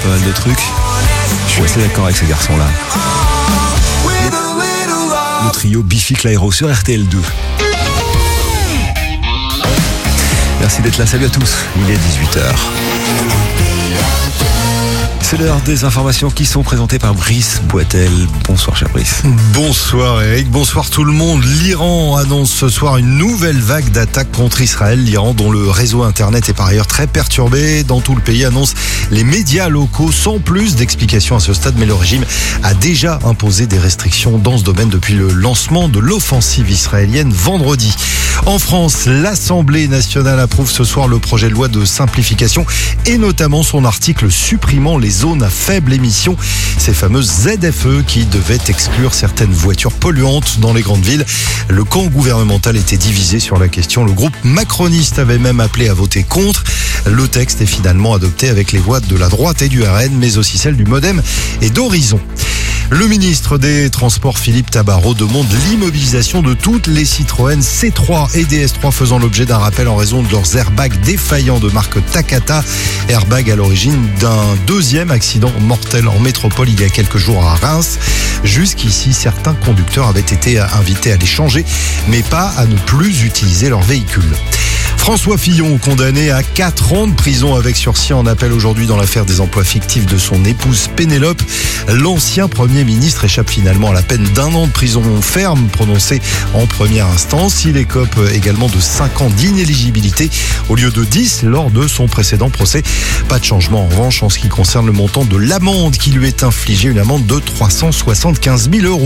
pas mal de trucs. Je suis assez d'accord avec ces garçons-là. Le trio Biffy Clyro sur RTL2. Merci d'être là, salut à tous, il est 18h. C'est l'heure des informations qui sont présentées par Brice Boitel. Bonsoir cher Brice. Bonsoir Eric, bonsoir tout le monde. L'Iran annonce ce soir une nouvelle vague d'attaques contre Israël. L'Iran, dont le réseau internet est par ailleurs très perturbé dans tout le pays, annonce les médias locaux sans plus d'explications à ce stade. Mais le régime a déjà imposé des restrictions dans ce domaine depuis le lancement de l'offensive israélienne vendredi. En France, l'Assemblée nationale approuve ce soir le projet de loi de simplification et notamment son article supprimant les zones à faible émission, ces fameuses ZFE qui devaient exclure certaines voitures polluantes dans les grandes villes. Le camp gouvernemental était divisé sur la question. Le groupe macroniste avait même appelé à voter contre. Le texte est finalement adopté avec les voix de la droite et du RN, mais aussi celles du Modem et d'Horizon. Le ministre des Transports, Philippe Tabarot, demande l'immobilisation de toutes les Citroën C3 et DS3 faisant l'objet d'un rappel en raison de leurs airbags défaillants de marque Takata. Airbag à l'origine d'un deuxième accident mortel en métropole il y a quelques jours à Reims. Jusqu'ici, certains conducteurs avaient été invités à les changer, mais pas à ne plus utiliser leur véhicule. François Fillon, condamné à 4 ans de prison avec sursis en appel aujourd'hui dans l'affaire des emplois fictifs de son épouse Pénélope. L'ancien Premier ministre échappe finalement à la peine d'1 an de prison ferme prononcée en première instance. Il écope également de 5 ans d'inéligibilité au lieu de 10 lors de son précédent procès. Pas de changement en revanche en ce qui concerne le montant de l'amende qui lui est infligée, une amende de 375 000 €.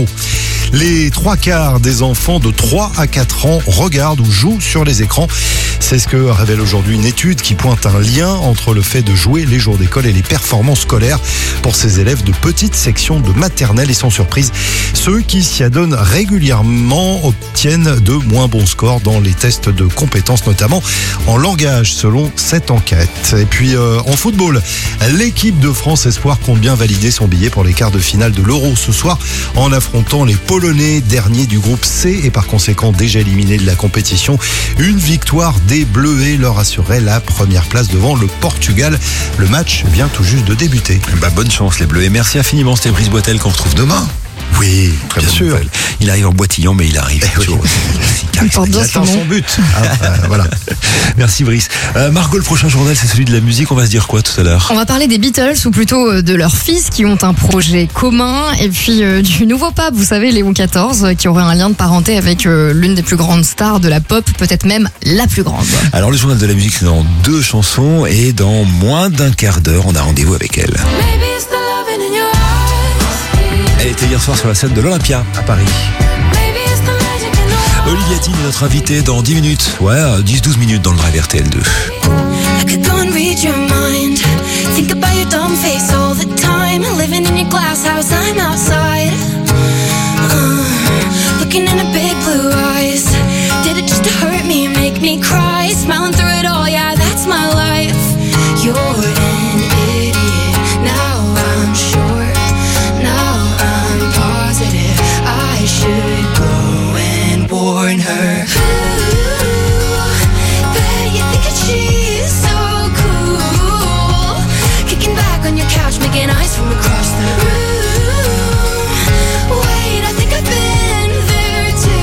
Les 3/4 des enfants de 3 à 4 ans regardent ou jouent sur les écrans. C'est ce que révèle aujourd'hui une étude qui pointe un lien entre le fait de jouer les jours d'école et les performances scolaires pour ces élèves de petites sections de maternelle. Et sans surprise, ceux qui s'y adonnent régulièrement obtiennent de moins bons scores dans les tests de compétences, notamment en langage, selon cette enquête. Et puis en football, l'équipe de France Espoir compte bien valider son billet pour les quarts de finale de l'Euro ce soir en affrontant les Polonais, derniers du groupe C et par conséquent déjà éliminés de la compétition. Une victoire des Bleus leur assurait la première place devant le Portugal. Le match vient tout juste de débuter. Bonne chance les Bleus et merci infiniment. C'était Brice Boitel qu'on retrouve demain. Oui, très bien sûr. Nouvelle. Il arrive en boitillant, mais il arrive. Il attend son but. Voilà. Merci Brice. Margot, le prochain journal, c'est celui de la musique. On va se dire quoi tout à l'heure? On va parler des Beatles, ou plutôt de leurs fils qui ont un projet commun. Et puis du nouveau pape, vous savez, Léon XIV, qui aurait un lien de parenté avec l'une des plus grandes stars de la pop, peut-être même la plus grande. Alors le journal de la musique, c'est dans 2 chansons. Et dans moins d'1 quart d'heure, on a rendez-vous avec elle. Elle était hier soir sur la scène de l'Olympia à Paris. Olivia Dean est notre invitée dans 10 minutes. Ouais, 10-12 minutes dans le Drive RTL2. I could go and read your mind. Think about your dumb face all the time. Living in your glass house, I'm outside. Looking in the big blue eyes. Did it just to hurt me, make me cry? Smiling through it all, yeah, that's my life. You're an idiot, now I'm sure. I should go and warn her. Ooh, bet you think that she's so cool. Kicking back on your couch, making eyes from across the room. Wait, I think I've been there too.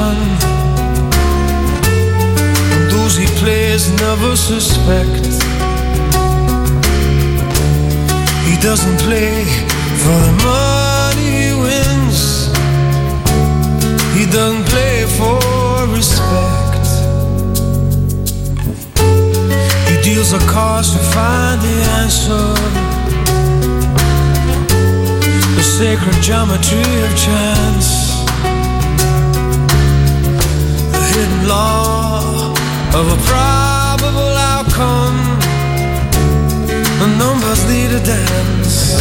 son, and those he plays never suspect. He doesn't play for the money he wins. He doesn't play for respect. He deals the cards to find the answer. The sacred geometry of chance. The hidden law of a probable outcome. The numbers lead a dance.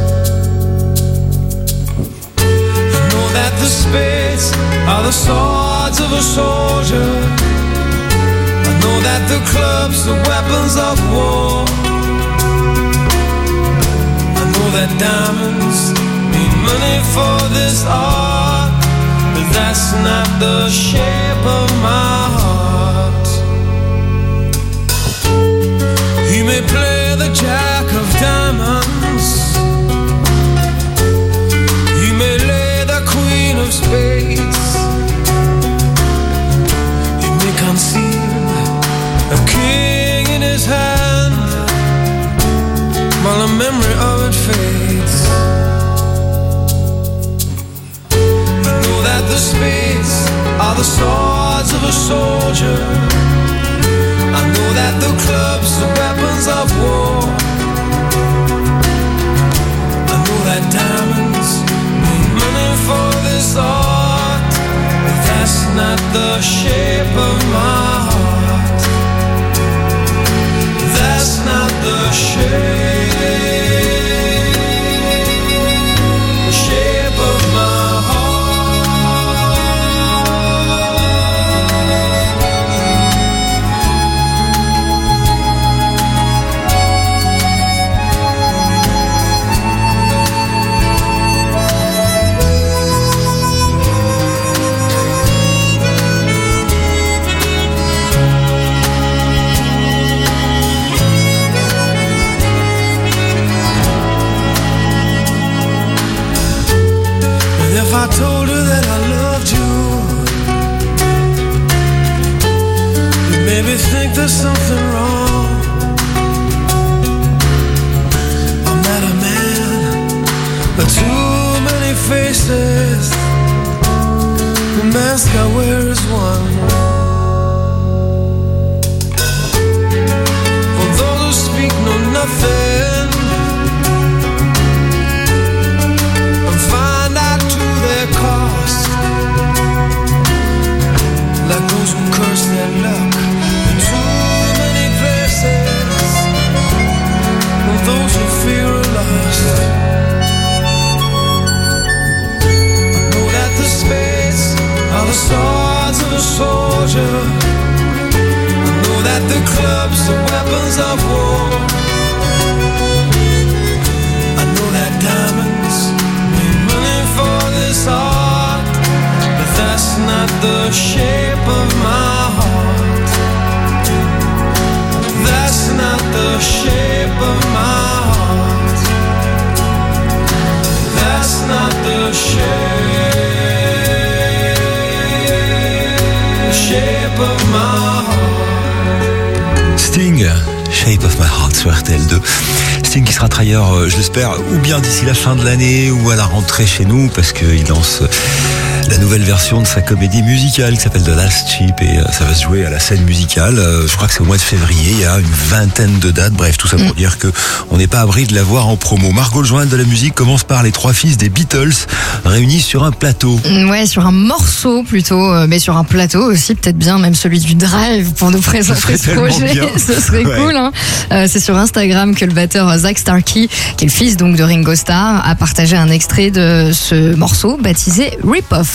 I know that the spades are the swords of a soldier. I know that the clubs are weapons of war. I know that diamonds mean money for this art, but that's not the shape of my heart. He may play the jack of diamonds. He may lay the queen of spades. He may conceal a king in his hand while the memory of it fades. I know that the spades are the swords of a soldier. I know that the clubs are weapons of war. I know that diamonds mean money for this art, but that's not the shape of my heart. That's not the shape of my if I told her that I loved you, you'd maybe think there's something wrong. I'm not a man, but too many faces. The mask I wear is one. For those who speak know nothing and find out to their cost, like those who curse their luck in too many places, or those who fear are lost. I know that the spades are the swords of a soldier. I know that the clubs are weapons of war. I know that diamonds mean money for this art, but that's not the shape of my heart. That's not the shape of my heart. That's not the shape of my heart. Sting, Shape of My Heart sur RTL2. Sting qui sera travailleur, je l'espère, ou bien d'ici la fin de l'année ou à la rentrée chez nous, parce qu'il lance la nouvelle version de sa comédie musicale qui s'appelle The Last Ship, et ça va se jouer à la scène musicale. Je crois que c'est au mois de février, il y a une vingtaine de dates. Bref, tout ça pour dire que on n'est pas abri de la voir en promo. Margot, le journal de la musique commence par les trois fils des Beatles réunis sur un plateau. Ouais, sur un morceau plutôt, mais sur un plateau aussi, peut-être bien même celui du Drive pour nous présenter ce projet. Ce serait cool. Hein. C'est sur Instagram que le batteur Zach Starkey, qui est le fils donc de Ringo Starr, a partagé un extrait de ce morceau baptisé Rip Off.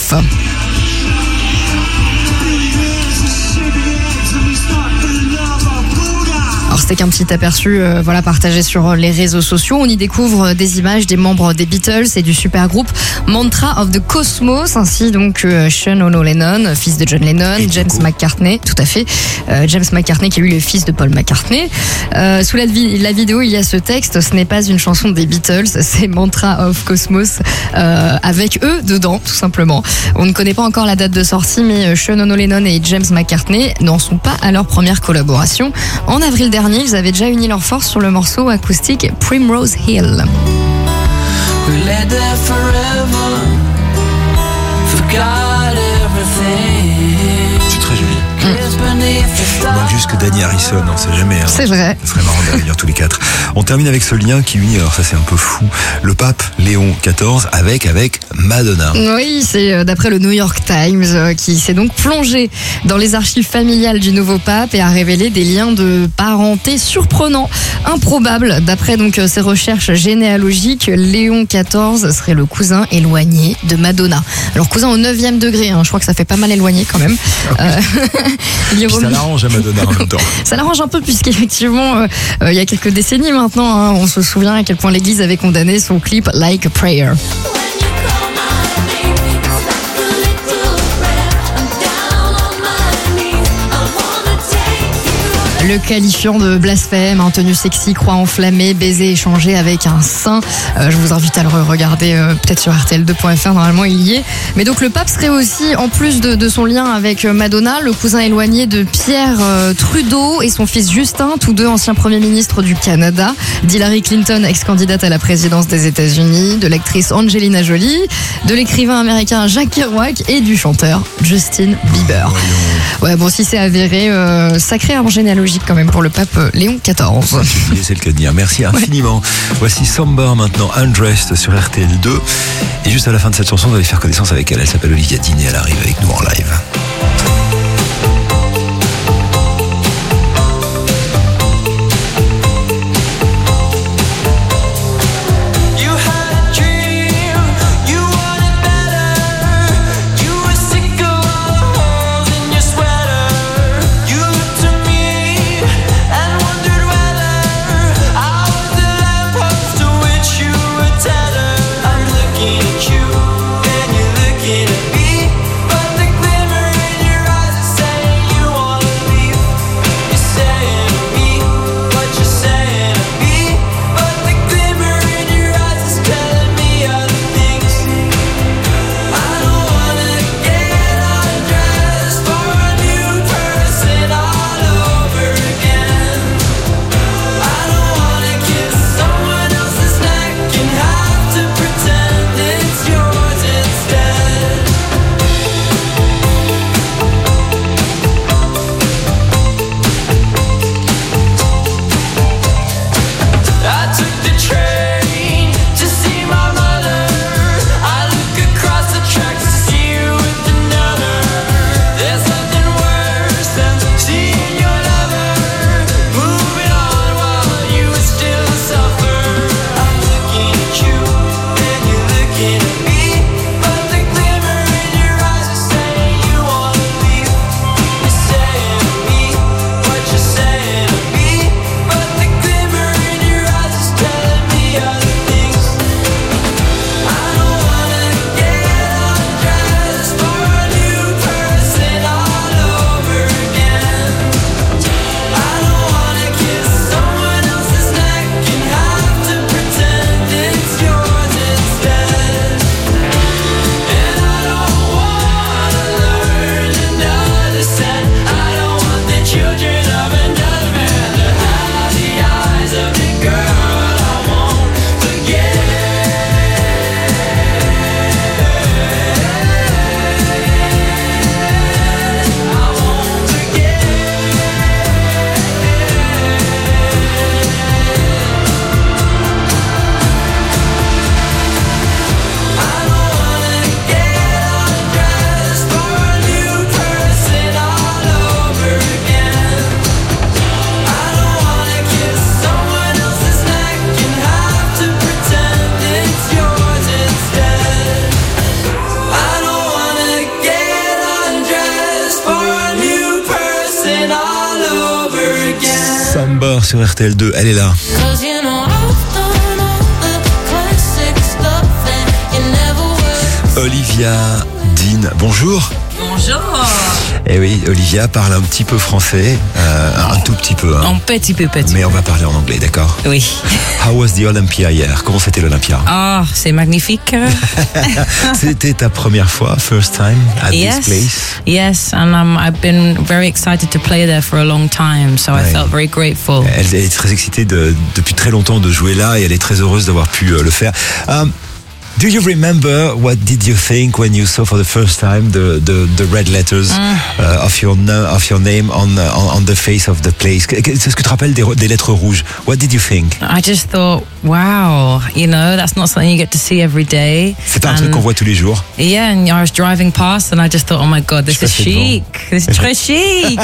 Alors c'était qu'un petit aperçu partagé sur les réseaux sociaux. On y découvre des images des membres des Beatles et du supergroupe Mantra of the Cosmos, ainsi donc Sean Lennon, fils de John Lennon, et James McCartney, tout à fait. James McCartney qui est lui le fils de Paul McCartney. Sous la vidéo, il y a ce texte: ce n'est pas une chanson des Beatles, c'est Mantra of Cosmos, avec eux dedans, tout simplement. On ne connaît pas encore la date de sortie, mais Sean Lennon et James McCartney n'en sont pas à leur première collaboration. En avril dernier, ils avaient déjà uni leurs forces sur le morceau acoustique Primrose Hill. We lay there forever, forgot everything. C'est très joli. Kiss beneath the Il manque juste que Danny Harrison, on sait jamais. Hein. C'est vrai. Ce serait marrant de réunir tous les quatre. On termine avec ce lien qui unit, alors ça c'est un peu fou, le pape Léon XIV avec Madonna. Oui, c'est d'après le New York Times qui s'est donc plongé dans les archives familiales du nouveau pape et a révélé des liens de parenté surprenants, improbables. D'après donc ses recherches généalogiques, Léon XIV serait le cousin éloigné de Madonna. Alors cousin au 9e degré, je crois que ça fait pas mal éloigné quand même. Puis ça l'arrange à Madonna en même temps. Ça l'arrange un peu puisqu'effectivement, il y a quelques décennies maintenant, on se souvient à quel point l'Église avait condamné son clip Like a Prayer. Le qualifiant de blasphème, tenue sexy, croix enflammée, baiser échangé avec un saint. Je vous invite à le regarder peut-être sur RTL2.fr, normalement il y est. Mais donc le pape serait aussi, en plus de son lien avec Madonna, le cousin éloigné de Pierre Trudeau et son fils Justin, tous deux anciens premiers ministres du Canada, d'Hillary Clinton, ex-candidate à la présidence des États-Unis, de l'actrice Angelina Jolie, de l'écrivain américain Jack Kerouac et du chanteur Justin Bieber. Ouais, bon, si c'est avéré, sacré arbre généalogique quand même pour le pape Léon XIV. C'est le cas de dire. Merci infiniment. Voici Somber maintenant, Undressed sur RTL2. Et juste à la fin de cette chanson, vous allez faire connaissance avec elle. Elle s'appelle Olivia Dean et elle arrive avec nous en live. Looking at you, and you're looking at me, but the glimmer Remember sur RTL2, elle est là. Cause you know I've done all the classic stuff and you never were. Olivia Dean, bonjour. Bonjour. Eh oui, Olivia parle un petit peu français, un tout petit peu. Hein. Un petit peu. Mais on va parler en anglais, d'accord? Oui. How was the Olympia hier? Comment c'était l'Olympia? Ah, c'est magnifique. C'était ta première fois, first time at this place? Yes, and I've been very excited to play there for a long time, so I Ouais. felt very grateful. Elle est très excitée depuis très longtemps de jouer là et elle est très heureuse d'avoir pu le faire. Do you remember what did you think when you saw for the first time the red letters of your name on the face of the place? C'est ce que tu te rappelles des lettres rouges? What did you think? I just thought, wow, you know, that's not something you get to see every day. C'est pas un truc qu'on voit tous les jours. Yeah, and I was driving past and I just thought, oh my God, this Je is passais devant. chic. This is très chic.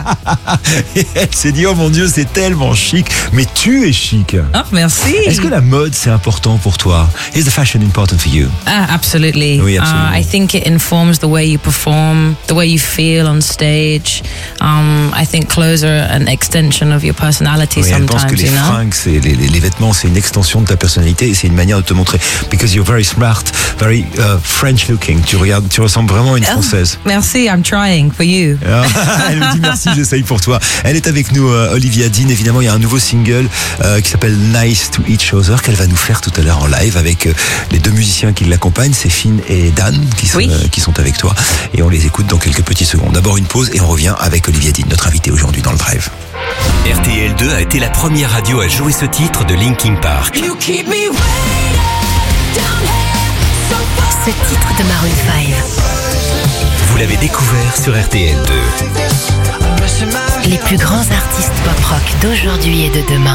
Et elle s'est dit, oh mon Dieu, c'est tellement chic. Mais tu es chic. Oh, merci. Est-ce que la mode, c'est important pour toi? Is the fashion important for you? Absolutely. Oui, absolument. I think it informs the way you perform, the way you feel on stage. I think clothes are an extension of your personality Oui, elle pense que sometimes, les you know? fringues, les vêtements, c'est une extension de ta personnalité et c'est une manière de te montrer. Because you're very smart, very French looking. Tu ressembles vraiment à une Française. Merci, I'm trying for you. Elle me dit merci, j'essaye pour toi. Elle est avec nous, Olivia Dean. Évidemment, il y a un nouveau single qui s'appelle Nice to Each Other qu'elle va nous faire tout à l'heure en live avec les deux musiciens qui l'accompagnent, c'est Finn et Dan qui sont avec toi. Et on les écoute dans quelques petites secondes. D'abord une pause et on revient avec Olivia Dean, notre invitée aujourd'hui dans le Drive. RTL2 a été la première radio à jouer ce titre de Linkin Park. You keep me waiting down here so far. Ce titre de Maroon 5. Vous l'avez découvert sur RTL2. Les plus grands artistes pop-rock d'aujourd'hui et de demain.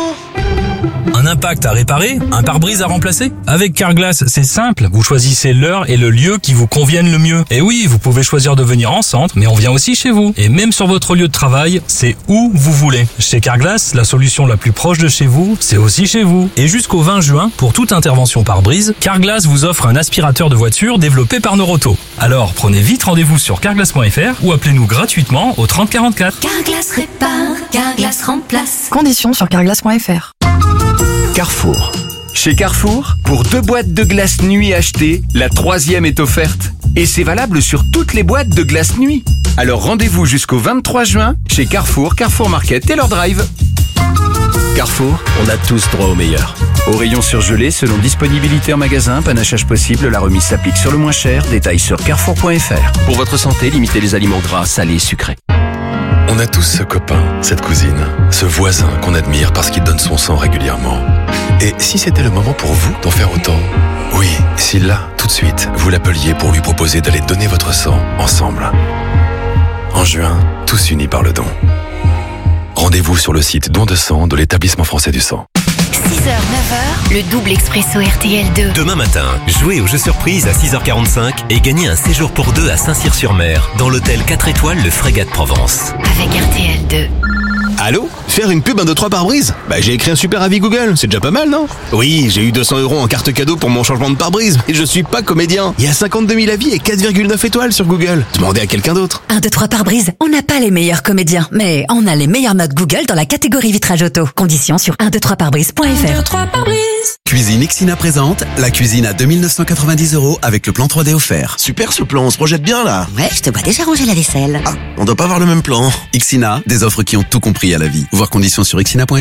Un impact à réparer? Un pare-brise à remplacer? Avec Carglass, c'est simple. Vous choisissez l'heure et le lieu qui vous conviennent le mieux. Et oui, vous pouvez choisir de venir en centre, mais on vient aussi chez vous. Et même sur votre lieu de travail, c'est où vous voulez. Chez Carglass, la solution la plus proche de chez vous, c'est aussi chez vous. Et jusqu'au 20 juin, pour toute intervention pare-brise, Carglass vous offre un aspirateur de voiture développé par Noroto. Alors, prenez vite rendez-vous sur carglass.fr ou appelez-nous gratuitement au 30 44. Carglass répare, Carglass remplace. Conditions sur carglass.fr. Carrefour. Chez Carrefour, pour 2 boîtes de glace nuit achetées, la 3e est offerte. Et c'est valable sur toutes les boîtes de glace nuit. Alors rendez-vous jusqu'au 23 juin chez Carrefour, Carrefour Market et leur drive. Carrefour, on a tous droit au meilleur. Au rayon surgelé, selon disponibilité en magasin, panachage possible, la remise s'applique sur le moins cher. Détails sur carrefour.fr. Pour votre santé, limitez les aliments gras, salés, sucrés. On a tous ce copain, cette cousine, ce voisin qu'on admire parce qu'il donne son sang régulièrement. Et si c'était le moment pour vous d'en faire autant? Oui, si là, tout de suite, vous l'appeliez pour lui proposer d'aller donner votre sang ensemble. En juin, tous unis par le don. Rendez-vous sur le site Don de sang de l'Établissement français du sang. 6h, 9h, le double expresso RTL2. Demain matin, jouez au jeu surprise à 6h45 et gagnez un séjour pour 2 à Saint-Cyr-sur-Mer dans l'hôtel 4 étoiles Le Frégate Provence. Avec RTL2. Allô? Faire une pub 1, 2, 3 pare-brise? J'ai écrit un super avis Google, c'est déjà pas mal, non? Oui, j'ai eu 200 € en carte cadeau pour mon changement de pare-brise, mais je suis pas comédien. Il y a 52 000 avis et 4,9 étoiles sur Google. Demandez à quelqu'un d'autre. 1, 2, 3 pare-brise, on n'a pas les meilleurs comédiens, mais on a les meilleures notes Google dans la catégorie vitrage auto. Conditions sur 123pare-brise.fr. 3 pare-brise. Cuisine Ixina présente la cuisine à 2 990 € avec le plan 3D offert. Super ce plan, on se projette bien là. Ouais, je te vois déjà ranger la vaisselle. Ah, on doit pas avoir le même plan. Ixina, des offres qui ont tout compris à la vie. Voir conditions sur ixina.fr.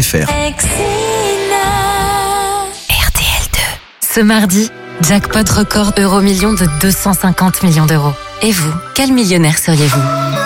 RTL2. Ce mardi, jackpot record euro-million de 250 millions d'euros. Et vous, quel millionnaire seriez-vous?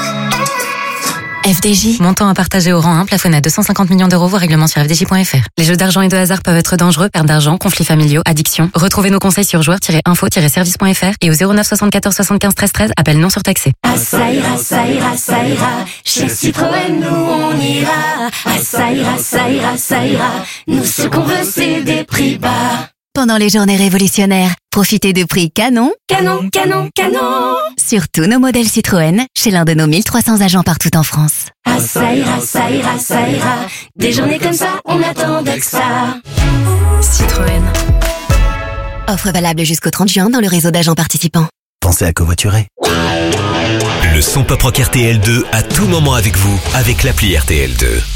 FDJ, montant à partager au rang 1, plafonné à 250 millions d'euros, voire règlement sur fdj.fr. Les jeux d'argent et de hasard peuvent être dangereux, perte d'argent, conflits familiaux, addiction. Retrouvez nos conseils sur joueurs-info-service.fr et au 09 74 75 13 13, appel non surtaxé. Ah ça ira, ça ira, ça ira. Chez Citroën, nous on ira. Ah ça ira, ça ira, ça ira. Nous ce qu'on veut c'est des prix bas. Pendant les journées révolutionnaires, profitez de prix canon, Canon, canon, canon. sur tous nos modèles Citroën, chez l'un de nos 1300 agents partout en France. Ah ça ira, ça ira, ça ira. Des journées comme ça, on attendait que ça. Citroën. Offre valable jusqu'au 30 juin dans le réseau d'agents participants. Pensez à covoiturer. Le son pop rock RTL2 à tout moment avec vous avec l'appli RTL2.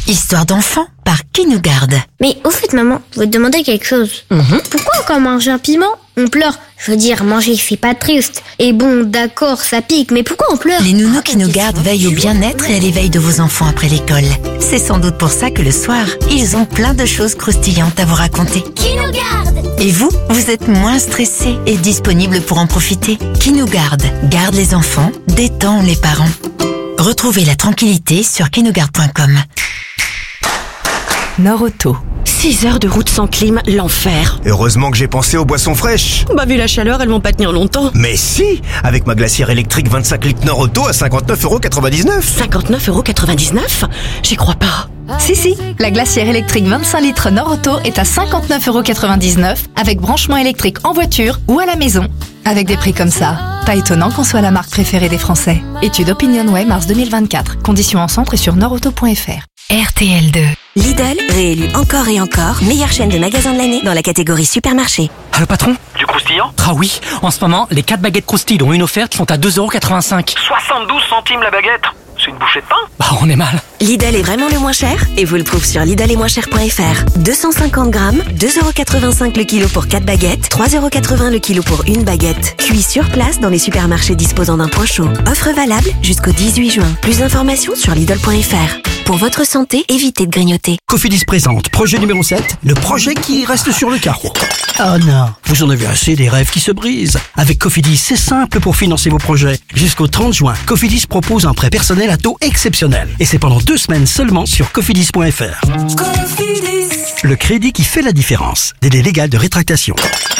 Histoire d'enfant par Qui nous garde. Mais au fait, maman, je veux te demander quelque chose. Pourquoi quand on mange un piment, on pleure? Je veux dire, manger, c'est pas triste. Et bon, d'accord, ça pique, mais pourquoi on pleure? Les nounous Qui nous gardent veillent au bien-être et à l'éveil de vos enfants après l'école. C'est sans doute pour ça que le soir, ils ont plein de choses croustillantes à vous raconter. Qui nous garde? Et vous êtes moins stressé et disponible pour en profiter. Qui nous garde les enfants, détend les parents. Retrouvez la tranquillité sur quinougarde.com. Nord-Auto. 6 heures de route sans clim, l'enfer. Heureusement que j'ai pensé aux boissons fraîches. Bah vu la chaleur, elles vont pas tenir longtemps. Mais si, avec ma glacière électrique 25 litres Nord-Auto à 59,99 €. 59,99 €? J'y crois pas. Si, la glacière électrique 25 litres Nord-Auto est à 59,99 € avec branchement électrique en voiture ou à la maison. Avec des prix comme ça, pas étonnant qu'on soit la marque préférée des Français. Étude OpinionWay mars 2024. Conditions en centre et sur nordauto.fr. RTL2. Lidl, réélu encore et encore, meilleure chaîne de magasins de l'année dans la catégorie supermarché. Allô patron? Du croustillant? Ah oui, en ce moment, les 4 baguettes croustilles dont une offerte sont à 2,85 €. 72 centimes la baguette? C'est une bouchée de pain? Bah on est mal. Lidl est vraiment le moins cher et vous le prouve sur lidlesetmoincher.fr. 250 grammes, 2,85 € le kilo pour 4 baguettes, 3,80 € le kilo pour une baguette. Cuit sur place dans les supermarchés disposant d'un point chaud. Offre valable jusqu'au 18 juin. Plus d'informations sur lidl.fr. Pour votre santé, évitez de grignoter. Cofidis présente projet numéro 7, le projet qui reste sur le carreau. Oh non, vous en avez assez des rêves qui se brisent. Avec Cofidis, c'est simple pour financer vos projets. Jusqu'au 30 juin, Cofidis propose un prêt personnel à taux exceptionnel. Et c'est pendant 2 semaines seulement sur cofidis.fr. Le crédit qui fait la différence. Délai légal de rétractation.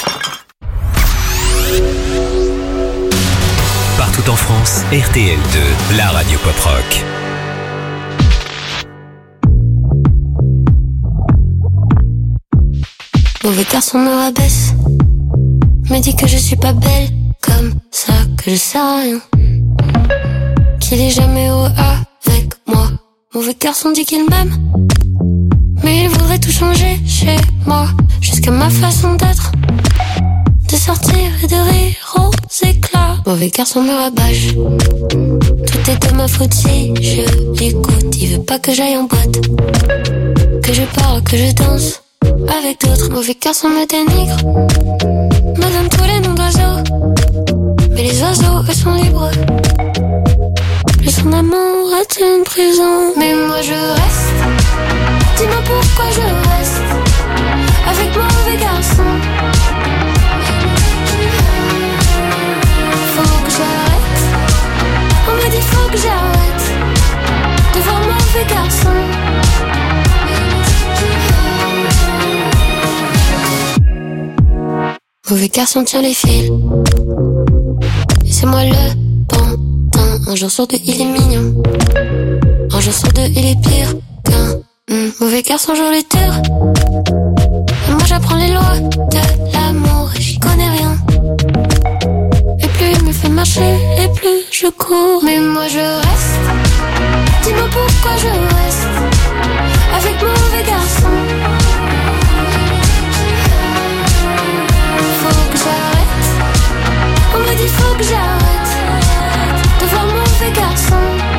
Partout en France, RTL2, la radio pop rock. Mauvais garçon me rabaisse, me dit que je suis pas belle, comme ça que je sais rien, qu'il est jamais heureux avec moi. Mauvais garçon dit qu'il m'aime, mais il voudrait tout changer chez moi, jusqu'à ma façon d'être, de sortir et de rire aux éclats. Mauvais garçon me rabâche, tout est de ma faute si je l'écoute. Il veut pas que j'aille en boîte, que je parle, que je danse avec d'autres. Mauvais garçon me dénigre, me donne tous les noms d'oiseaux, mais les oiseaux eux sont libres. Le son amour est une prison, mais moi je reste. Dis-moi pourquoi je reste avec mon mauvais garçon. Faut que j'arrête, on me dit faut que j'arrête de voir mon mauvais garçon. Mauvais garçon tient les fils, et c'est moi le pantin. Un jour sur deux il est mignon, un jour sur deux il est pire qu'un mauvais garçon joue les tours. Et moi j'apprends les lois de l'amour et j'y connais rien. Et plus il me fait marcher et plus je cours. Mais moi je reste, dis-moi pourquoi je reste avec mon mauvais garçon. On me dit faut que j'arrête de voir mon mauvais garçon.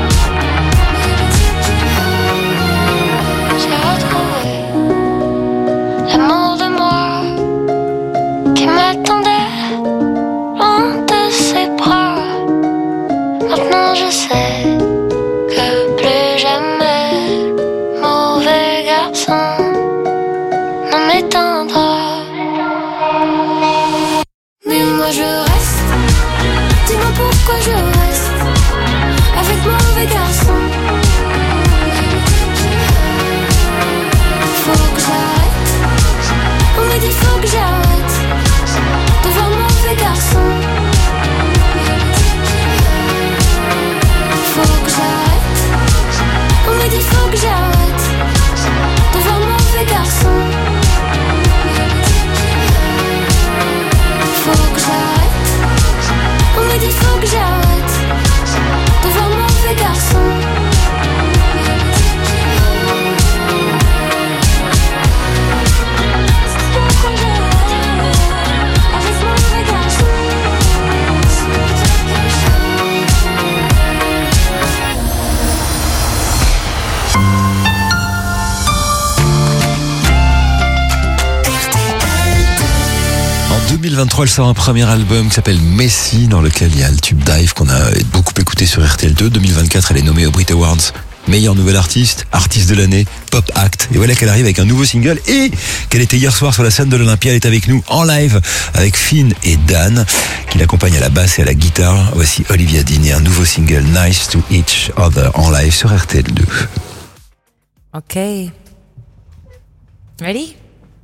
J'ai retrouvé l'amour de moi qui m'attendait loin de ses bras. Maintenant je sais que plus jamais 2023, elle sort un premier album qui s'appelle Messi, dans lequel il y a le tube Dive qu'on a beaucoup écouté sur RTL2. 2024, elle est nommée aux Brit Awards meilleure nouvelle artiste, artiste de l'année, pop act. Et voilà qu'elle arrive avec un nouveau single et qu'elle était hier soir sur la scène de l'Olympia. Elle est avec nous en live avec Finn et Dan qui l'accompagnent à la basse et à la guitare. Voici Olivia Dean et un nouveau single Nice to Each Other en live sur RTL2. Ok. Ready?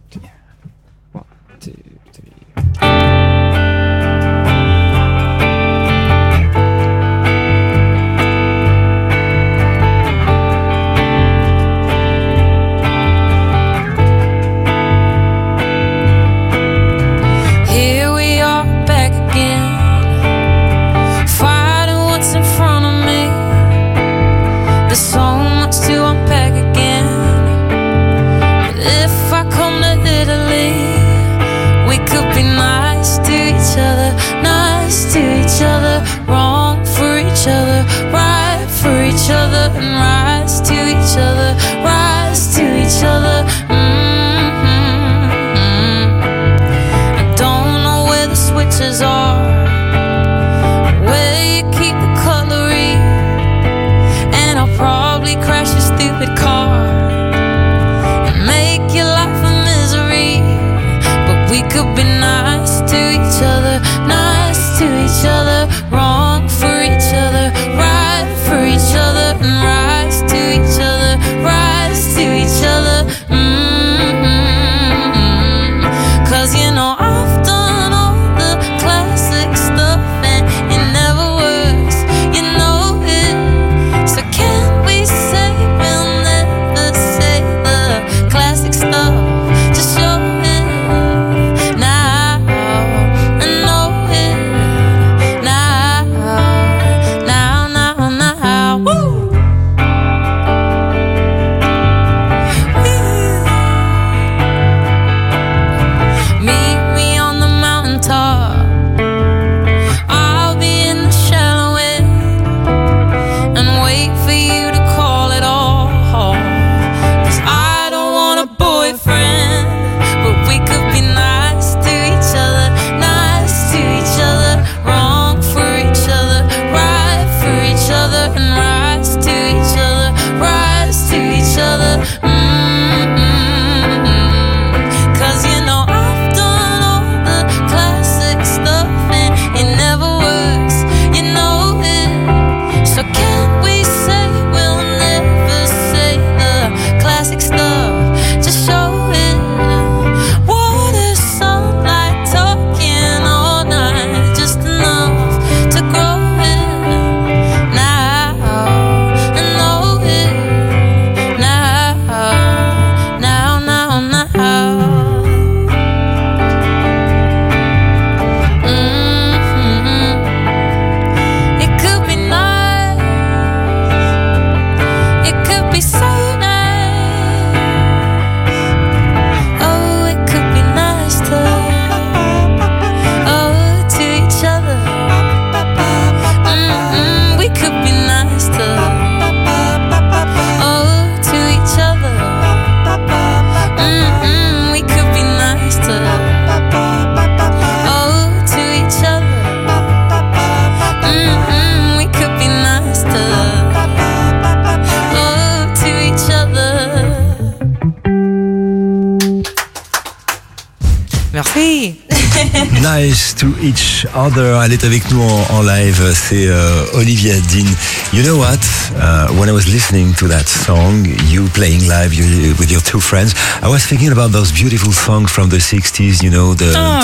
Nice to Each Other. Elle est avec nous en live. C'est Olivia Dean. You know what? When I was listening to that song, you playing live with your two friends, I was thinking about those beautiful songs from the 60s. You know,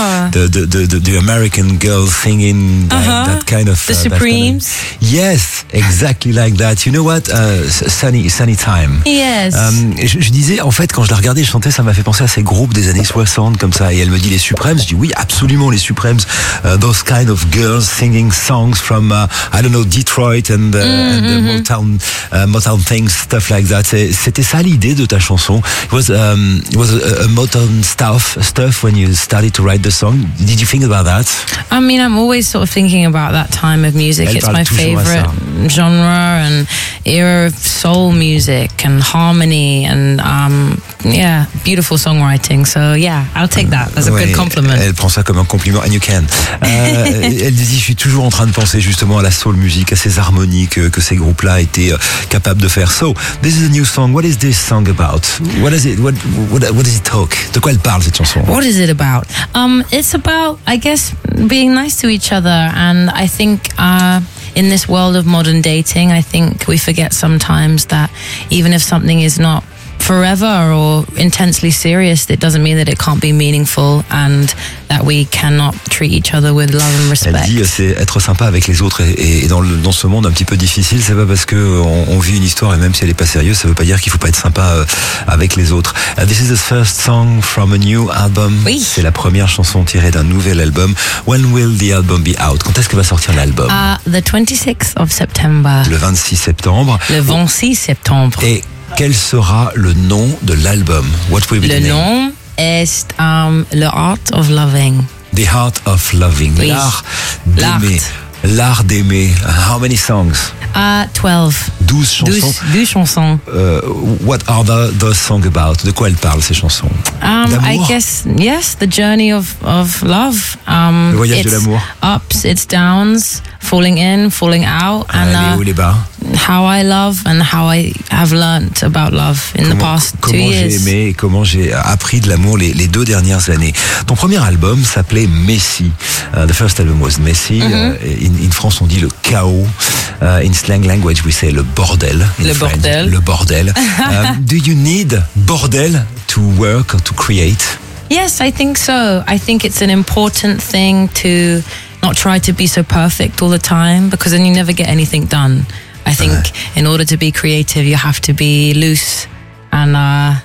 the American girls singing that kind of. The Supremes. Yes, exactly like that. You know what? Sunny Time. Yes. Je disais, en fait, quand je la regardais chanter, ça m'a fait penser à ces groupes des années 60 comme ça. Et elle me dit les Supremes. Je dis oui, absolument les Supremes. Those kind of girls singing songs from I don't know, Detroit and Motown things, stuff like that. C'était ça l'idée de ta chanson. It was a Motown stuff when you started to write the song. Did you think about that? I mean, I'm always sort of thinking about that time of music. It's my favorite genre, and era of soul music and harmony and beautiful songwriting. So yeah, I'll take that as a good compliment. Elle prend ça comme un compliment, and you can. Elle dit, je suis toujours en train de penser justement à la soul music, à ces harmonies que ces groupes-là étaient capables de faire. So, this is a new song. What is this song about? What does it talk? De quoi elle parle, cette chanson? What is it about? It's about, I guess, being nice to each other, and I think in this world of modern dating, I think we forget sometimes that even if something is not forever or intensely serious, it doesn't mean that it can't be meaningful and that we cannot treat each other with love and respect. Elle dit, c'est être sympa avec les autres et dans ce monde un petit peu difficile, c'est pas parce que on vit une histoire et même si elle est pas sérieuse, ça veut pas dire qu'il faut pas être sympa avec les autres. This is the first song from a new album. Oui. C'est la première chanson tirée d'un nouvel album. When will the album be out? Quand est-ce que va sortir l'album? The 26th of September. Le 26 septembre. Le 26 septembre. Et quel sera le nom de l'album? What will be the name? Le nom est The Art of Loving. The Art of Loving. Oui. L'art d'aimer. L'art d'aimer. How many songs? 12. 12 chansons. 12 chansons. What are those songs about? De quoi elles parlent, ces chansons? I guess, yes, the journey of love. Le voyage de l'amour. Ups, it's downs, falling in, falling out. Les hauts, les bas. How I love and how I have learnt about love in the past 2 years. Comment j'ai aimé et comment j'ai appris de l'amour les 2 dernières années. Ton premier album s'appelait Messy. The first album was Messy. In France, on dit le chaos. In slang language, we say le bordel. Le bordel. Do you need bordel to work or to create? Yes, I think so. I think it's an important thing to not try to be so perfect all the time, because then you never get anything done. I think in order to be creative, you have to be loose and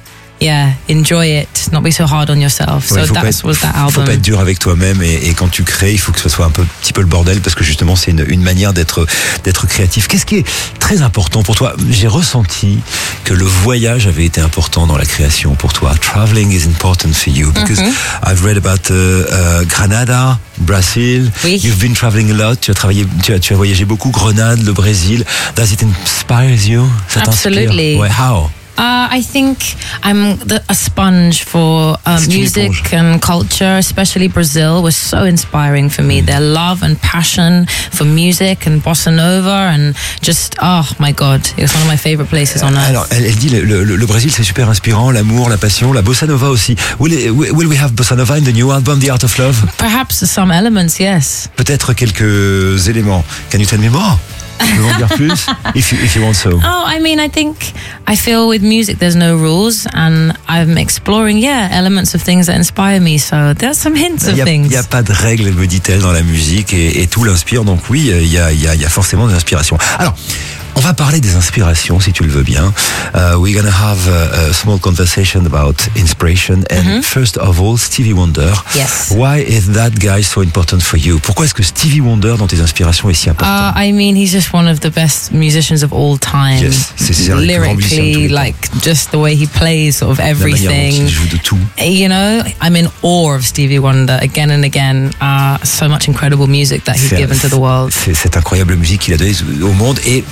enjoy it, not be so hard on yourself. So that was that album. Faut pas être dur avec toi-même et quand tu crées, il faut que ce soit un petit peu le bordel, parce que justement c'est une manière d'être créatif. Qu'est-ce qui est très important pour toi? J'ai ressenti que le voyage avait été important dans la création pour toi. Traveling is important for you because I've read about Granada, Brazil. Oui. You've been traveling a lot. Tu as voyagé beaucoup. Grenade, le Brésil. Does it inspire you? Ça t'inspire? Absolutely. Ouais, how? I think I'm a sponge for music and culture, especially Brazil was so inspiring for me. Their love and passion for music and bossa nova and just, oh my God, it's one of my favorite places on earth. Alors, elle dit le Brésil c'est super inspirant, l'amour, la passion, la bossa nova aussi. Will we have bossa nova in the new album, The Art of Love? Perhaps some elements, yes. Peut-être quelques éléments. Can you tell me more? Tu peux en dire plus? If you want so. Oh, I mean, I feel with music there's no rules, and I'm exploring, elements of things that inspire me. So there's some hints of things. Il y a pas de règles, me dit-elle, dans la musique, et tout l'inspire. Donc oui, il y a forcément des inspirations. Alors, on va parler des inspirations, si tu le veux bien. We're gonna have a small conversation about inspiration. And first of all, Stevie Wonder. Yes. Why is that guy so important for you? Pourquoi est-ce que Stevie Wonder, dans tes inspirations, est si important? I mean, he's just one of the best musicians of all time. Yes, c'est un lyrically, like just the way he plays, sort of everything. La manière dont il joue de tout. You know, I'm in awe of Stevie Wonder again and again. So much incredible music that he's given to the world. C'est cette incroyable musique qu'il a donnée au monde, et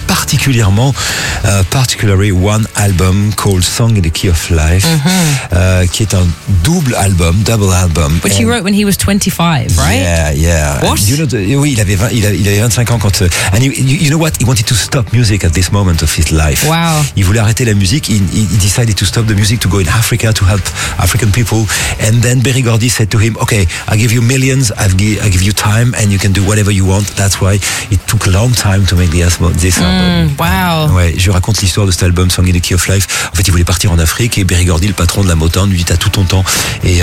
particularly one album called Song in the Key of Life, qui est un double album. Which he wrote when he was 25, right? Yeah. What? Oui, il avait 25 ans quand. And you know what? He wanted to stop music at this moment of his life. Wow. Il voulait arrêter la musique. He decided to stop the music to go in Africa to help African people. And then Berry Gordy said to him, "Okay, I give you millions. I give you time, and you can do whatever you want." That's why it took a long time to make this album. Wow. Ouais, je raconte l'histoire de cet album Song in the Key of Life. En fait, il voulait partir en Afrique et Berry Gordy, le patron de la Motown, lui dit: t'as tout ton temps et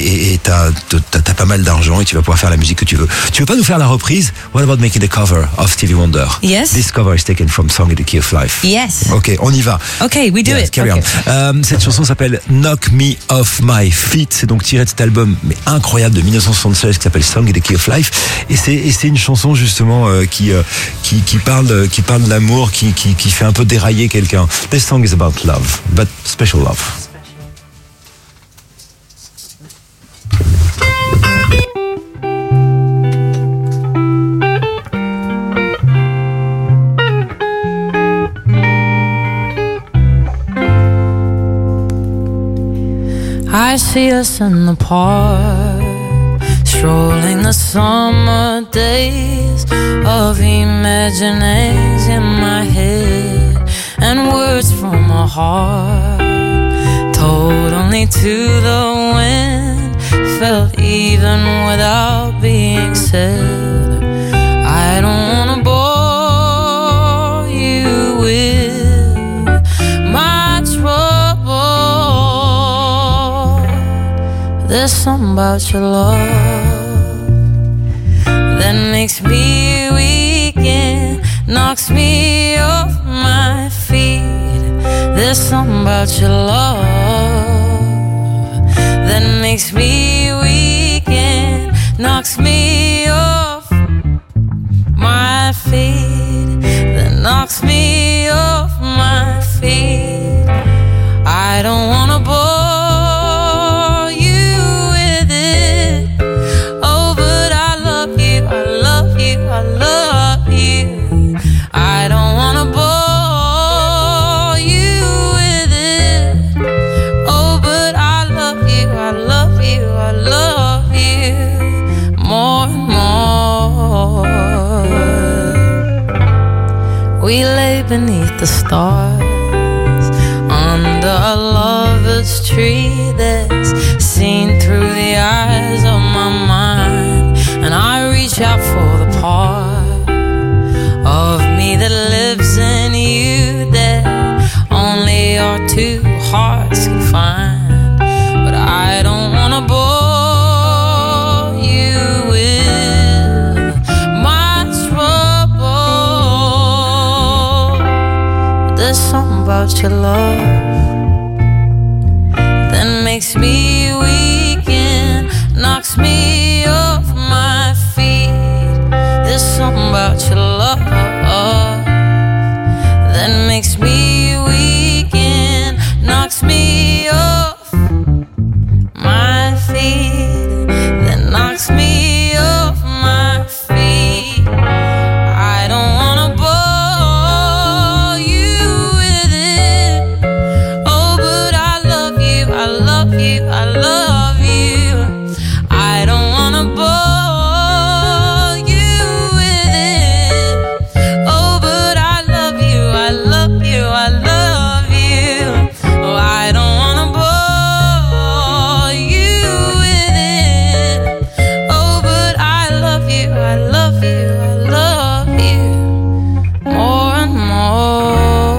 t'as pas mal d'argent et tu vas pouvoir faire la musique que tu veux. Tu veux pas nous faire la reprise? What about making the cover of Stevie Wonder? Yes. This cover is taken from Song in the Key of Life. Yes. Ok, on y va. Okay, we do it. Carry on. Cette chanson s'appelle Knock Me Off My Feet. C'est donc tiré de cet album mais incroyable de 1976 qui s'appelle Song in the Key of Life. Et c'est une chanson justement qui parle de l'amour, qui fait un peu dérailler quelqu'un. This song is about love, but special love. I see us in the park, strolling the summer days of imaginings in my head, and words from a heart told only to the wind, felt even without being said. I don't wanna bore you with my trouble. There's something about your love that makes me weak and knocks me off my feet. There's something about your love that makes me weak and knocks me off my feet. That knocks me off my feet. I don't wanna bore you with it. Oh, but I love you, I love you, I love you. I don't wanna bore you with it. Oh, but I love you, I love you, I love you more and more. We lay beneath the stars under a lover's tree that's seen through the eyes of my mind, and I reach out for the part of me that lives in you that only our two hearts can find. But I don't wanna bore you with my trouble. There's something about your love that makes me weak and knocks me off my feet. There's something about your love that makes me weak and knocks me off my feet. That knocks me off my feet. I don't wanna bore you with it. Oh, but I love you, I love you, I love you. I don't wanna bore you with it. Oh, but I love you, I love you, I love you. Oh, I don't wanna bore you with it. Oh, but I love you, I love you, I love you more and more.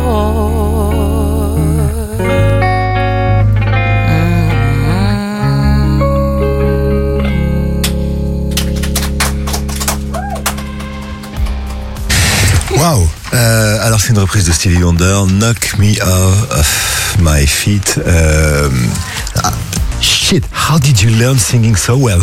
Waouh. Alors c'est une reprise de Stevie Wonder, Knock Me Off My Feet. Shit, how did you learn singing so well?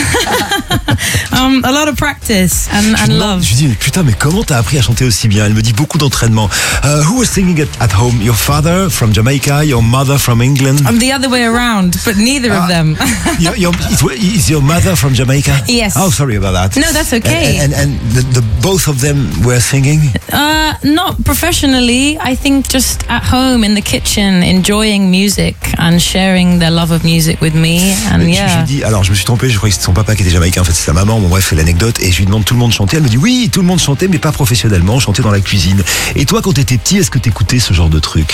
A lot of practice and love. Je lui dis, mais putain, mais comment t'as appris à chanter aussi bien? Elle me dit beaucoup d'entraînement. Who was singing at home? Your father from Jamaica, your mother from England? I'm the other way around, but neither of them. Is your mother from Jamaica? Yes. Oh, sorry about that. No, that's okay. And the both of them were singing? Not professionally. I think just at home in the kitchen, enjoying music and sharing their love of music with me. And Je lui dis, alors je me suis trompé, je croyais que c'était son papa qui était jamaïcain, en fait c'est sa maman. Bon bref, c'est l'anecdote. Et je lui demande tout le monde chantait. Elle me dit oui, tout le monde chantait, mais pas professionnellement, on chantait dans la cuisine. Et toi, quand t'étais petit, est-ce que t'écoutais ce genre de truc?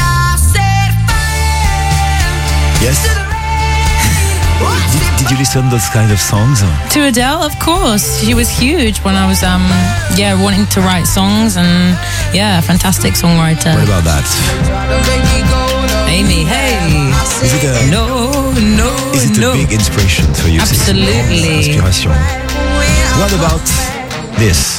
Yes. Did you listen to those kind of songs? To Adele, of course. She was huge when I was, wanting to write songs, and fantastic songwriter. What about that? Amy, hey. Is it a big inspiration for you? Absolutely. Inspiration. What about this?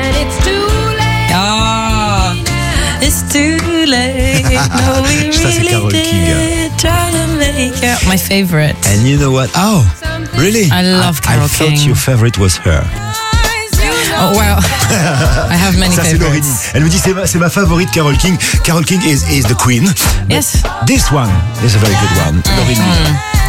It's too late. No, we Ça, c'est Carole King. Try to make it. My favorite. And you know what? Oh, really? I love Carole King. I thought your favorite was her. Oh, well, I have many favorites. Elle me dit c'est ma favorite, Carole King. Carole King is the queen. Yes. This one is a very good one. Laurie.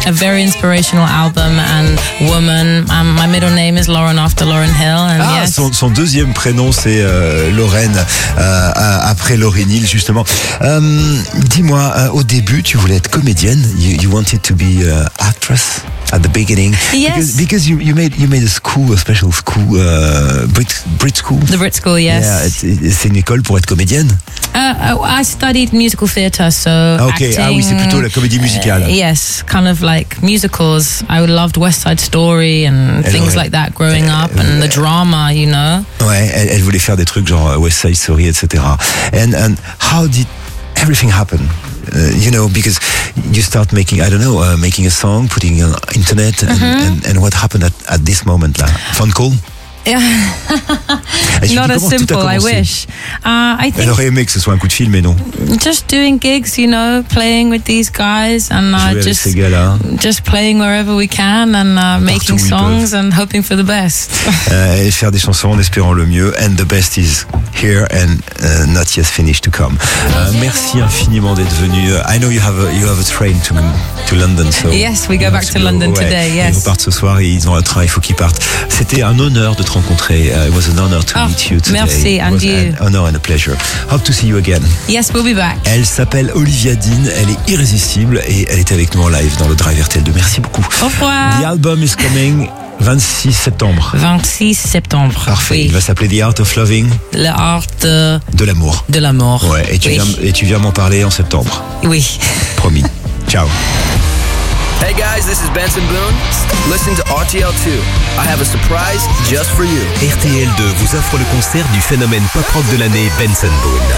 a very inspirational album and woman. My middle name is Lauren after Lauryn Hill. And yes. Son deuxième prénom c'est Lorraine après Lauryn Hill justement. Dis-moi, au début tu voulais être comédienne. You wanted to be actress at the beginning. Yes. Because you made a school, a special school, Brit School. The Brit School, yes. Yeah, c'est une école pour être comédienne. I studied musical theatre, so okay. acting. Oui, c'est plutôt la comédie musicale. Yes, kind of like musicals. I loved West Side Story and things like that growing up, and the drama, you know. Ouais, elle voulait faire des trucs genre West Side Story, etc. And how did everything happen? You know, because you start making, I don't know, making a song, putting it on internet, and what happened at this moment là? Phone call? Yeah. Not as simple, I wish. I think elle aurait aimé que ce soit un coup de fil, mais non. Just doing gigs, you know, playing with these guys, and just playing wherever we can, and making songs and hoping for the best. Et faire des chansons en espérant le mieux. And the best is here and not yet finished to come. Merci infiniment d'être venu. I know you have a train to London, so yes, we go back to London today. Yes. Ils repartent ce soir et ils ont un train, il faut qu'ils partent. C'était un honneur de te rencontrer. It was an honor to meet you today. Merci, and you. An honor and a pleasure. Hope to see you again. Yes, we'll be back. Elle s'appelle Olivia Dean, elle est irrésistible et elle est avec nous en live dans le Drive RTL2. Merci beaucoup. Au revoir. The album is coming 26 septembre. 26 septembre. Parfait. Oui. Il va s'appeler The Art of Loving. L'art de l'amour. De l'amour. Ouais. Et tu viens m'en parler en septembre. Oui. Promis. Ciao. Hey guys, this is Benson Boone. Listen to RTL2. I have a surprise just for you. RTL2 vous offre le concert du phénomène pop-rock de l'année Benson Boone.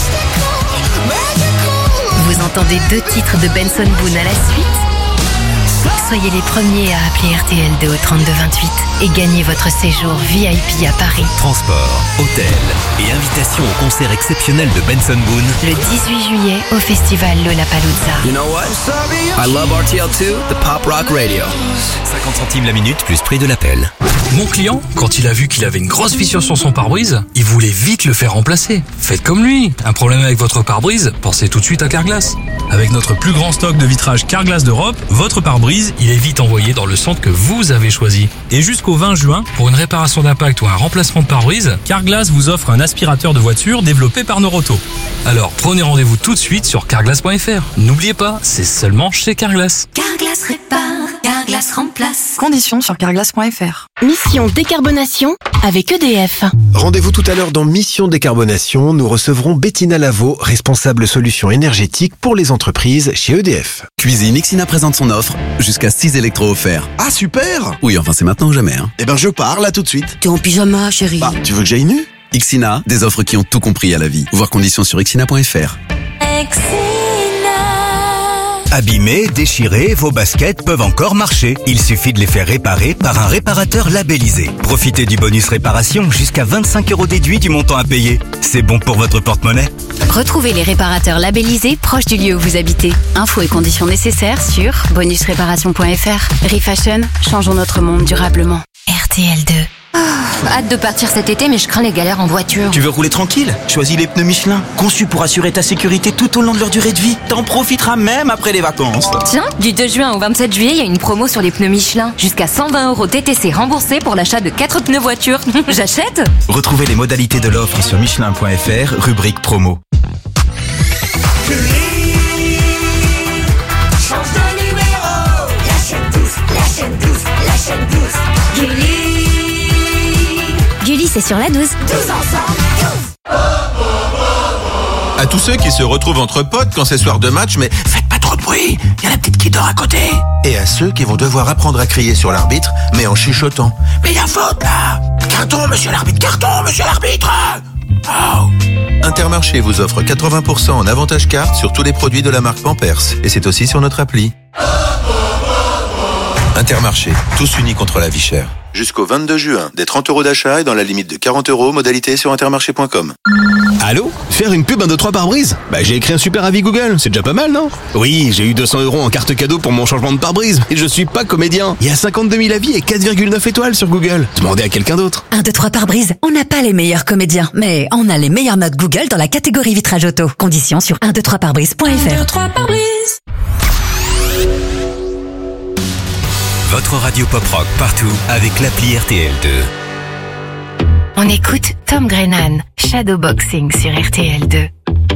Vous entendez 2 titres de Benson Boone à la suite? Soyez les premiers à appeler RTL2 au 3228 et gagnez votre séjour VIP à Paris. Transport, hôtel et invitation au concert exceptionnel de Benson Boone. Le 18 juillet au festival Lollapalooza. You know what? I love RTL2, the pop rock radio. 50 centimes la minute plus prix de l'appel. Mon client, quand il a vu qu'il avait une grosse fissure sur son pare-brise, il voulait vite le faire remplacer. Faites comme lui. Un problème avec votre pare-brise? Pensez tout de suite à Carglass. Avec notre plus grand stock de vitrage Carglass d'Europe, votre pare-brise, il est vite envoyé dans le centre que vous avez choisi. Et jusqu'au 20 juin, pour une réparation d'impact ou un remplacement de pare-brise, Carglass vous offre un aspirateur de voiture développé par Noroto. Alors prenez rendez-vous tout de suite sur carglass.fr. N'oubliez pas, c'est seulement chez Carglass. Carglass répare, Carglass remplace. Conditions sur carglass.fr. Mission décarbonation avec EDF. Rendez-vous tout à l'heure dans Mission décarbonation. Nous recevrons Bettina Lavaux, responsable solutions énergétiques pour les entreprises chez EDF. Cuisine, Ixina présente son offre. Jusqu'à 6 électros offerts. Ah super! Oui, enfin c'est maintenant ou jamais. Hein. Eh ben je pars là tout de suite. T'es en pyjama, chérie. Bah, tu veux que j'aille nu? Ixina, des offres qui ont tout compris à la vie. Voir conditions sur ixina.fr. Abîmés, déchirés, vos baskets peuvent encore marcher. Il suffit de les faire réparer par un réparateur labellisé. Profitez du bonus réparation jusqu'à 25 € déduit du montant à payer. C'est bon pour votre porte-monnaie. Retrouvez les réparateurs labellisés proches du lieu où vous habitez. Infos et conditions nécessaires sur bonusréparation.fr. Refashion, changeons notre monde durablement. RTL2. Hâte de partir cet été, mais je crains les galères en voiture. Tu veux rouler tranquille? Choisis les pneus Michelin, conçus pour assurer ta sécurité tout au long de leur durée de vie. T'en profiteras même après les vacances. Tiens, du 2 juin au 27 juillet, il y a une promo sur les pneus Michelin. Jusqu'à 120 € TTC remboursés pour l'achat de 4 pneus voiture. J'achète? Retrouvez les modalités de l'offre sur michelin.fr, rubrique promo. Change de numéro. La chaîne 12, la chaîne 12, la chaîne 12. Gulli, c'est sur la 12. 12 ensemble, 12. À tous ceux qui se retrouvent entre potes quand c'est soir de match, mais faites pas trop de bruit, y a la petite qui dort à côté. Et à ceux qui vont devoir apprendre à crier sur l'arbitre, mais en chuchotant. Mais y a faute là! Carton, monsieur l'arbitre, carton, monsieur l'arbitre! Oh. Intermarché vous offre 80% en avantage carte sur tous les produits de la marque Pampers. Et c'est aussi sur notre appli. Intermarché, tous unis contre la vie chère. Jusqu'au 22 juin, des 30 € d'achat et dans la limite de 40 €, modalité sur intermarché.com. Allô? Faire une pub 1, 2, 3 pare-brise? Bah j'ai écrit un super avis Google, c'est déjà pas mal, non? Oui, j'ai eu 200 € en carte cadeau pour mon changement de pare-brise, et je suis pas comédien. Il y a 52 000 avis et 4,9 étoiles sur Google. Demandez à quelqu'un d'autre. 1, 2, 3 pare-brise, on n'a pas les meilleurs comédiens, mais on a les meilleures notes Google dans la catégorie vitrage auto. Conditions sur 1, 2, 3 pare-brise.fr. 1, 2, 3 pare-brise. Votre radio pop rock partout avec l'appli RTL2. On écoute Tom Grennan, Shadowboxing sur RTL2.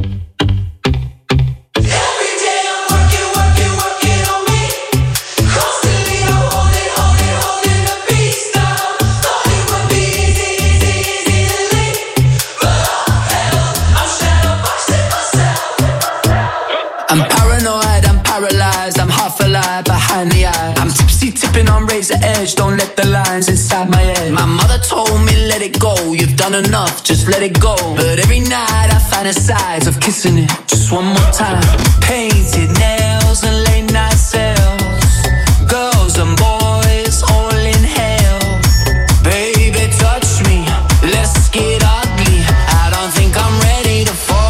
I'm paranoid, I'm paralyzed, I'm half alive behind the eye. I'm tipsy, tipping on razor edge, don't let the lines inside my head. My mother told me let it go, you've done enough, just let it go. But every night I fantasize of kissing it just one more time. Painted nails and late night sales, girls and boys all in hell. Baby, touch me, let's get ugly. I don't think I'm ready to fall.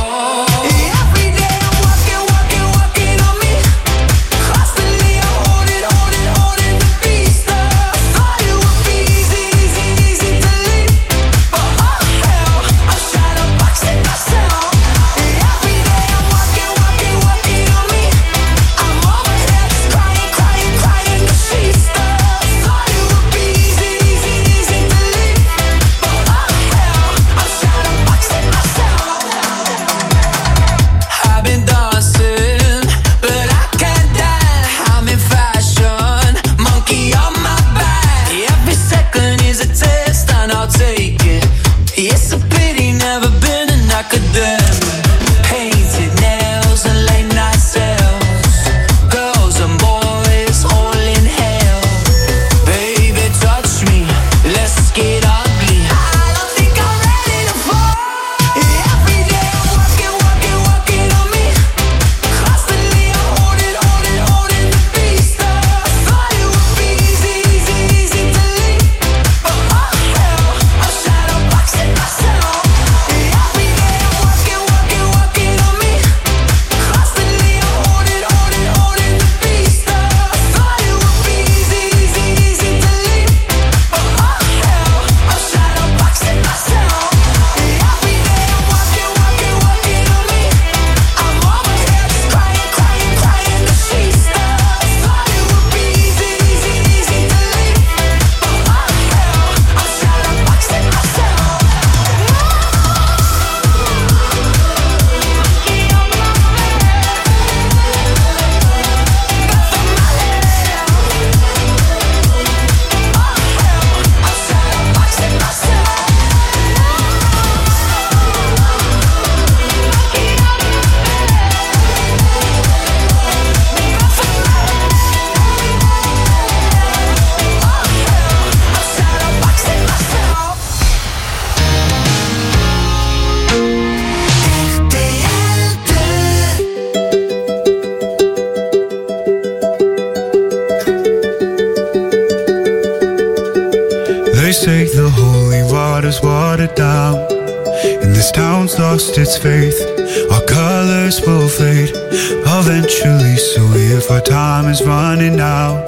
say the holy water's watered down, and this town's lost its faith. Our colors will fade eventually, so if our time is running out,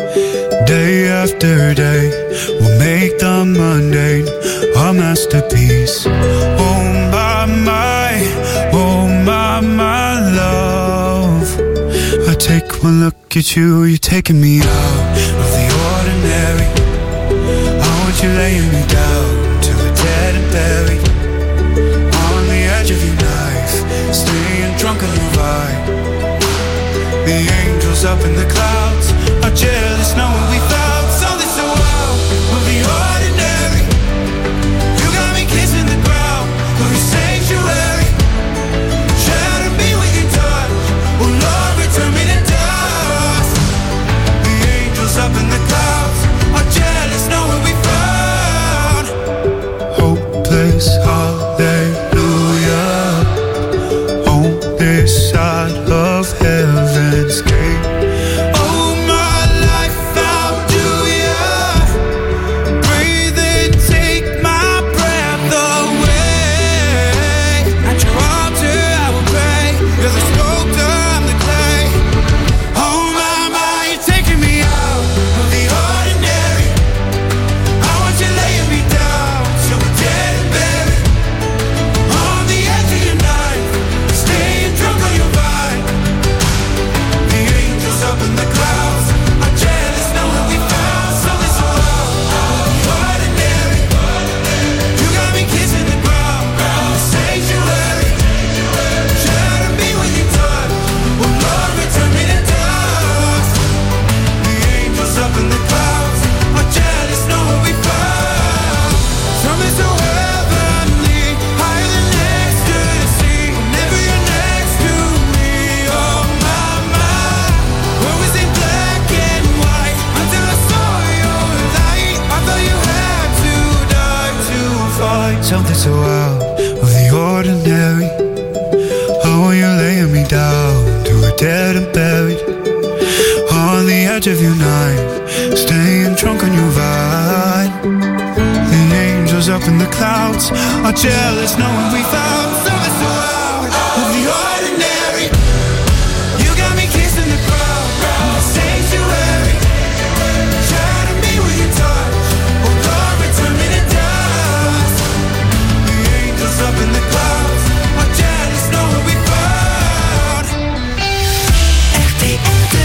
day after day we'll make the mundane our masterpiece. Oh my love, I take one look at you, you're taking me out of the ordinary. I want you laying me down till we're dead and buried, on the edge of your knife, staying drunk on your vibe. The angels up in the clouds are jealous knowing we found something so wild of the ordinary. You got me kissing the ground of your sanctuary. Shatter me with your touch, oh Lord, return me to dust. The angels up in the clouds are jealous knowing we found hopeless hallelujah on this side of heaven's gate. Oh, something so out of the ordinary. Oh, you're laying me down to a dead and buried on the edge of your night, staying drunk on your vine. The angels up in the clouds are jealous knowing we found something so out of the ordinary. You got me kissing the ground, the sanctuary. Shatter me with your touch, oh Lord, return me to dust. The angels up in the clouds are jealous knowing we found RTL2.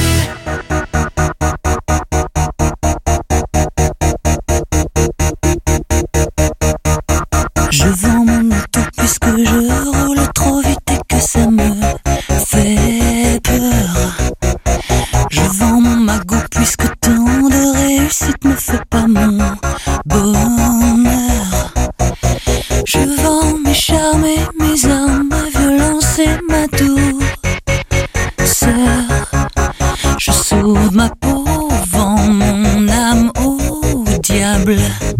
Je vends mon auto puisque je roule trop vite et que ça me fait peur. Je vends mon magot puisque tant de réussite ne fait pas mon bonheur. Je vends mes charmes et mes armes, ma violence et ma douceur. Je sauve ma peau, vends mon âme au diable.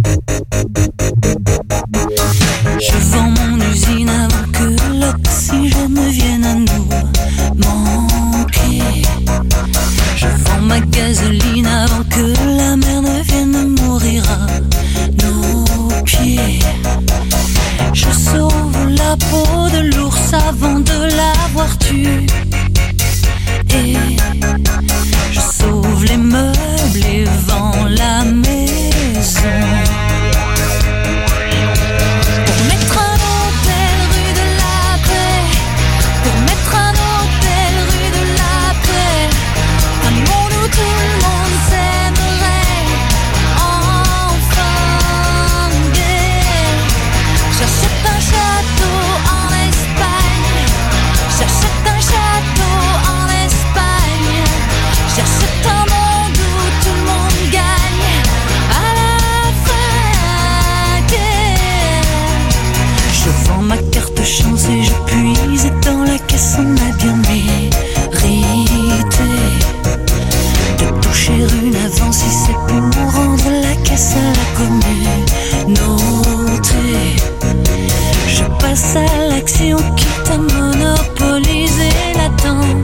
Je vends mon usine avant que l'oxygène vienne à nous manquer. Je vends ma gasoline avant que la mer ne vienne mourir à nos pieds. Je sauve la peau de l'ours avant de l'avoir tué. Et je sauve les meubles et vends la maison. Chance et je puise dans la caisse, on a bien mérité de toucher une avance si c'est pour rendre la caisse à la communauté. Je passe à l'action quitte à monopoliser l'attention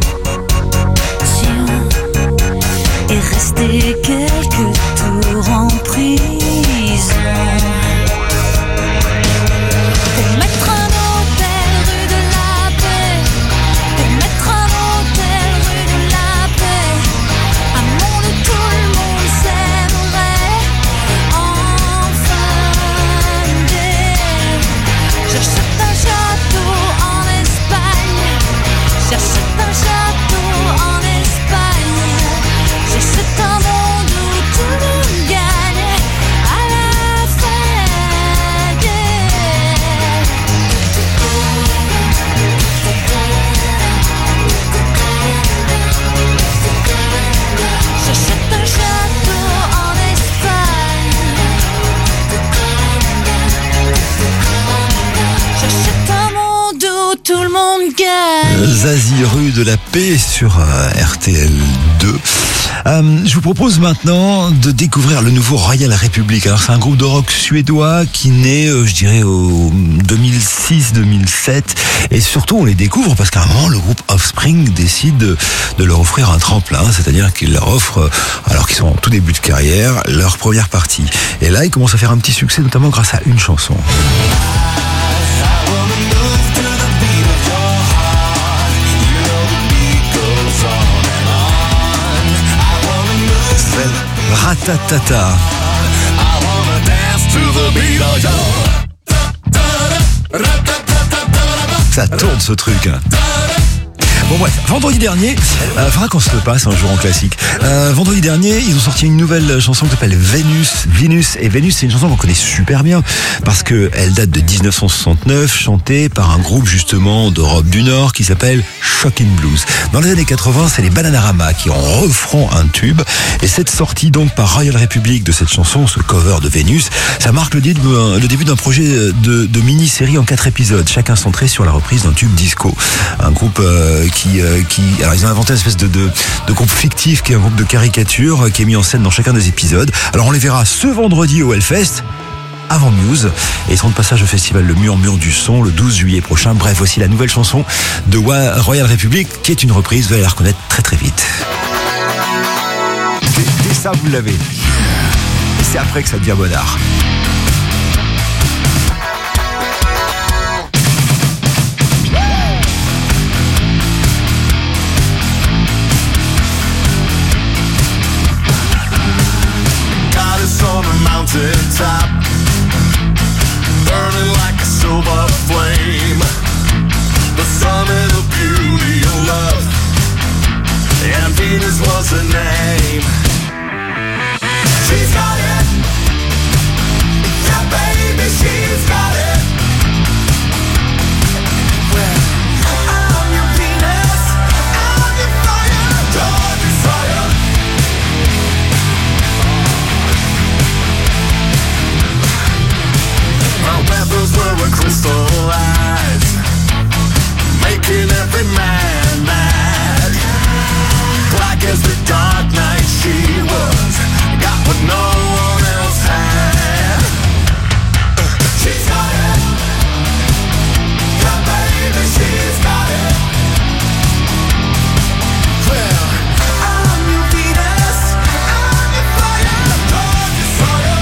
et rester quelques tours en prison. Zazie, rue de la Paix sur RTL2. Je vous propose maintenant de découvrir le nouveau Royal Republic. Alors c'est un groupe de rock suédois qui naît, je dirais, au 2006-2007. Et surtout, on les découvre parce qu'à un moment, le groupe Offspring décide de leur offrir un tremplin. C'est-à-dire qu'il leur offre, alors qu'ils sont en tout début de carrière, leur première partie. Et là, ils commencent à faire un petit succès, notamment grâce à une chanson. Ratatata. Ça tourne ce truc. Bon bref, vendredi dernier, faudra qu'on se le passe un jour en classique. Vendredi dernier, ils ont sorti une nouvelle chanson qui s'appelle Venus. Et Venus, c'est une chanson qu'on connaît super bien parce que elle date de 1969, chantée par un groupe justement d'Europe du Nord qui s'appelle Shocking Blues. Dans les années 80, c'est les Bananarama qui en referont un tube. Et cette sortie donc par Royal Republic de cette chanson, ce cover de Venus, ça marque le début d'un projet de mini-série en 4 épisodes, chacun centré sur la reprise d'un tube disco. Un groupe alors ils ont inventé une espèce de groupe fictif qui est un groupe de caricature qui est mis en scène dans chacun des épisodes. Alors on les verra ce vendredi au Hellfest. avant Muse. Et ils seront de passage au festival Le Murmure du Son le 12 juillet prochain. Bref, voici la nouvelle chanson de Royal Republic qui est une reprise. Vous allez la reconnaître très très vite. Dès ça, vous l'avez. Et c'est après que ça devient bonnard. On a mountain top, burning like a silver flame, the summit of beauty and love, and Venus was her name. She's got it, yeah baby, she's got it. Well, I'm your Venus, I'm your fire, your desire. Our weapons were crystallized, making every man mad. Black as the dark night she was, got what no one else had. She's got it, yeah baby, she's got it. Well, I'm your Venus, I'm your fire, your desire.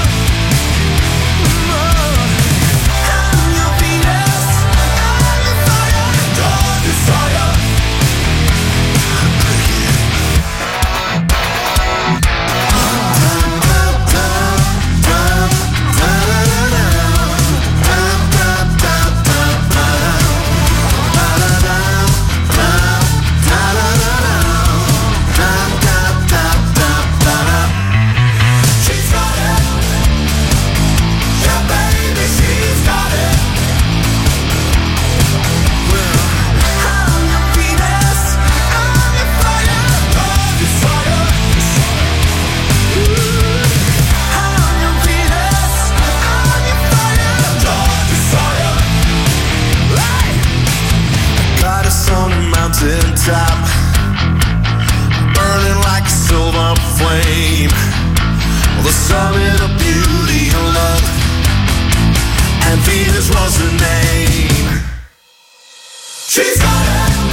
Top, burning like a silver flame, the summit of beauty and love, and Venus was her name. She's